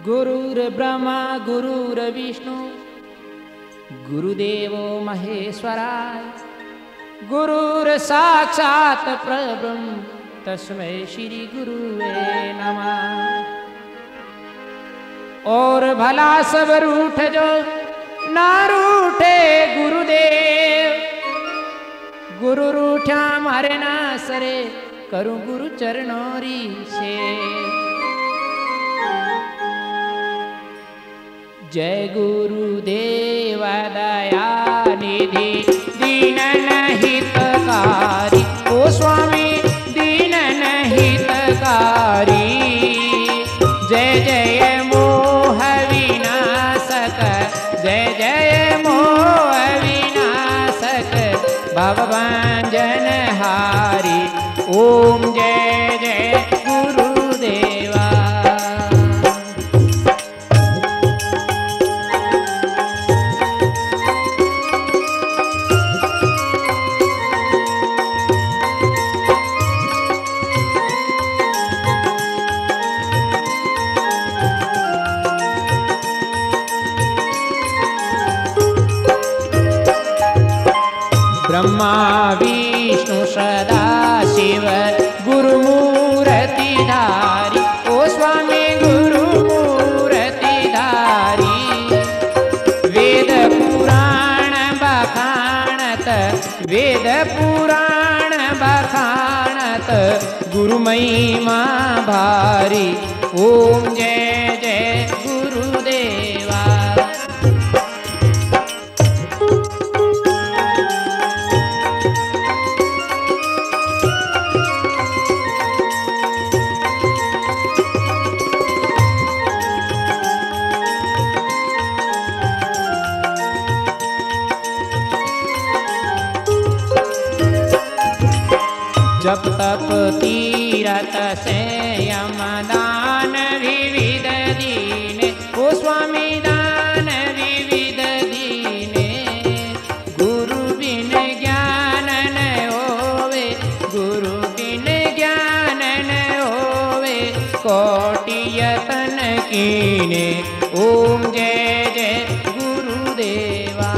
गुरुर्ब्रह्मा गुरुर्विष्णु गुरुदेवो महेश्वराय गुरुर्साक्षात् परब्रह्म तस्मै श्री गुरुवे नमः। और भला सब रूठ जो ना रूठे गुरुदेव, गुरु रूठा मारे ना सरे करूं गुरु चरणोरी से। जय गुरुदेव दया निधि दीनन हितकारी, ओ स्वामी दीनन हितकारी। जय जय मोह विनाशक, जय जय मोह विनाशक भवभंजन हारी। ओम जय जय गुरुदेवा। ब्रह्मा विष्णु सदा शिव गुरुमूर्ति धारी, ओ स्वामी गुरुमूर्ति धारी। वेद पुराण बखानत, वेद पुराण बखानत गुरु महिमा भारी। ओम जय जय गुरुदेवा। जप तप तीरथ संयम दान विविध दीने, ओ स्वामी दान विविध दीने। गुरु बिन ज्ञान न होवे, गुरु बिन ज्ञान न होवे कोटि यतन कीने। ओम जय जय गुरुदेवा।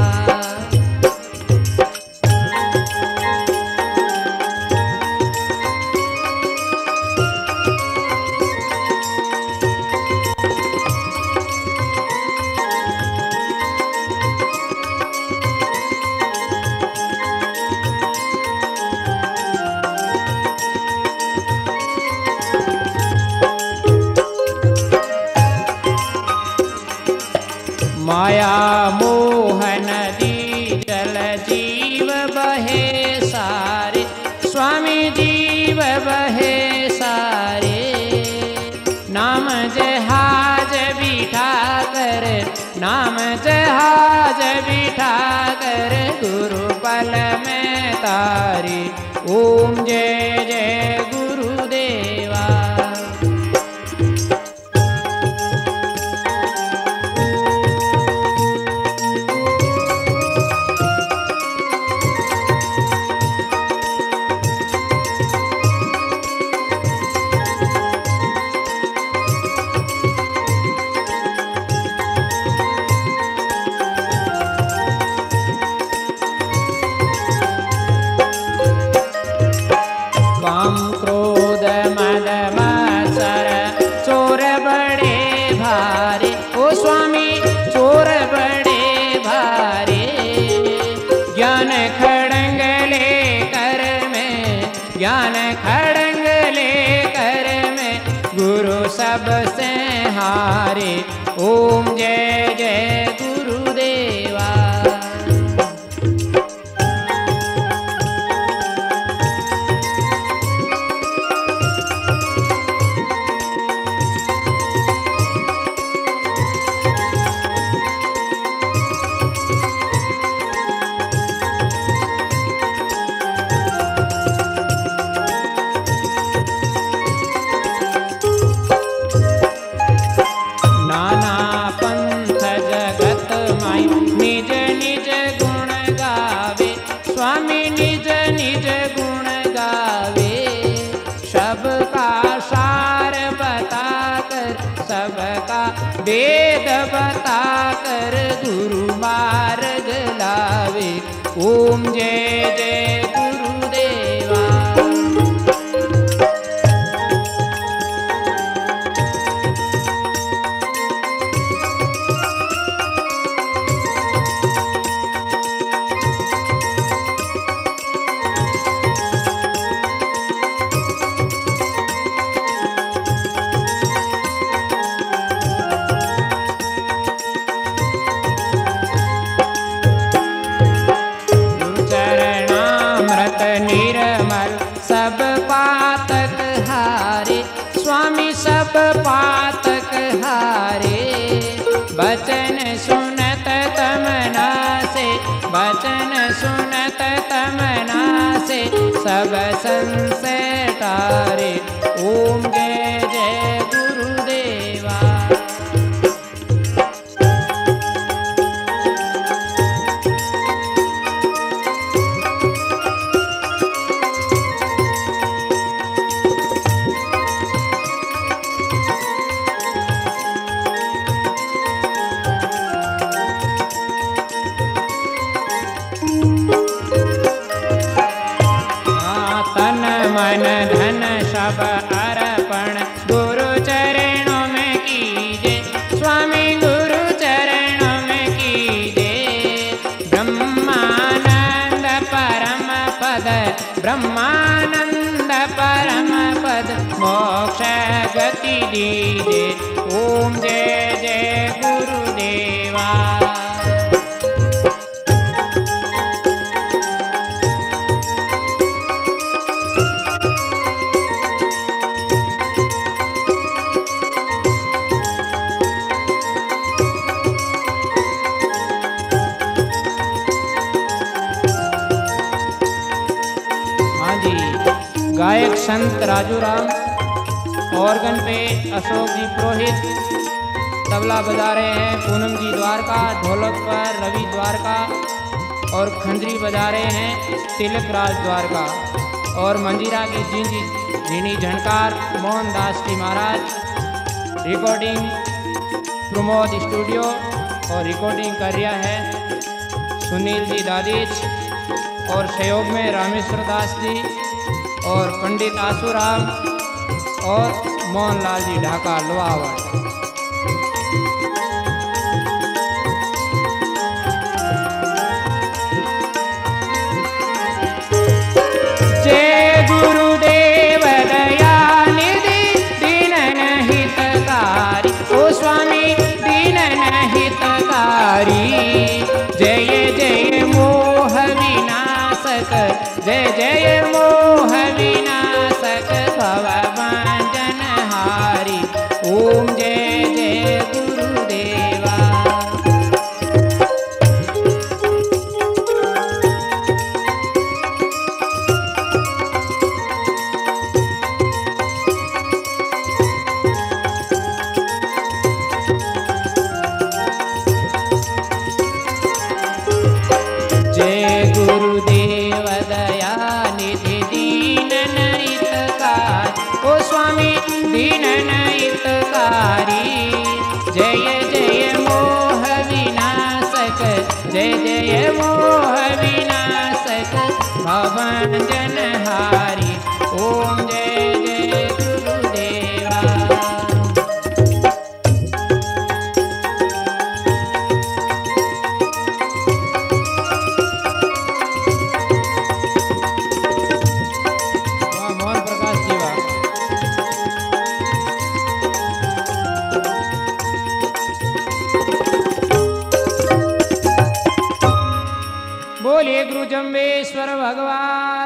माया मोह नदी जल जीव बहे सारे, स्वामी जीव बहे सारे। नाम जहाज बिठा कर, नाम जहाज बिठा कर गुरु पल में तारी। ओम जय जय गुरुदेवा। काम क्रोध मद मत्सर चोर बड़े भारे, ओ स्वामी चोर बड़े भारे। ज्ञान खड़ंग ले कर में, ज्ञान खड़ंग ले कर में गुरु सबसे हारे। ओम जय जय गुरुदेवा। नाना पंथ जगत माई निज निज गुण गावे, स्वामी निज निज गुण गावे। सबका सार बता कर सबका वेद बता कर गुरु मार्ग लावे। ओम जय जय गुरुदेवा। निर्मल सब पातक हारे, स्वामी सब पातक हारे। बचन सुनत तमना से, बचन सुनत तमना से, सब संशय टारे। ओम जय जय गुरुदेवा। मन धन सब अर्पण गुरु चरणों में कीजे, स्वामी गुरु चरणों में कीजे। ब्रह्मानंद परम पद, ब्रह्मानंद परम पद, मोक्ष गति दीजे। ओम जय जय गुरुदेवा। गायक संत राजूराम, ऑर्गन पे अशोक जी पुरोहित, तबला बजा रहे हैं पूनम जी द्वारका, ढोलक पर रवि द्वारका और खंजरी बजा रहे हैं तिलक राज द्वारका, और मंजीरा की झीनी झनकार मोहनदास जी महाराज। रिकॉर्डिंग प्रमोद स्टूडियो और रिकॉर्डिंग कर रहा है सुनील जी दादीच, और सहयोग में रामेश्वर दास जी और पंडित आसूराम और मोहनलाल जी ढाका लोहावट। जय गुरुदेव दयानिधि दीनन हितकारी, ओ स्वामी दीनन हितकारी। जय जय मोह विनाशक, जय जय मोह विनाशक, भवभंजन हारी। ओम जय जय गुरुदेवा। जय गुरुदेव दयानिधि दीनन हितकारी, ओ स्वामी दीनन हितकारी। जय जय मोह विनाशक, जय जय मोह विनाशक, भवभंजन हारी। ओम जय जय गुरुदेवा। बोलिए गुरु जम्बेश्वर भगवान